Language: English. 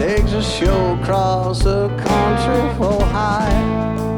takes a show across the country for high.